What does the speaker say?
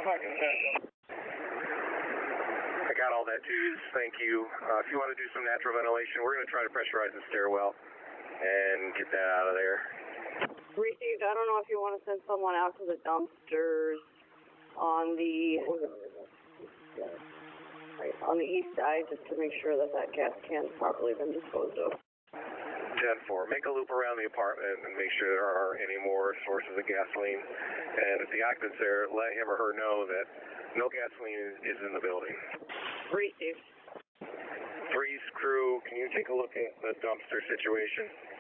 I got all that, dudes. Thank you. If you want to do some natural ventilation, we're going to try to pressurize the stairwell and get that out of there. Received. I don't know if you want to send someone out to the dumpsters on the east side just to make sure that gas can's properly been disposed of. 10-4. Make a loop around the apartment and make sure there aren't any more sources of gasoline. And if the occupant's there, let him or her know that no gasoline is in the building. Received. 3's crew, can you take a look at the dumpster situation?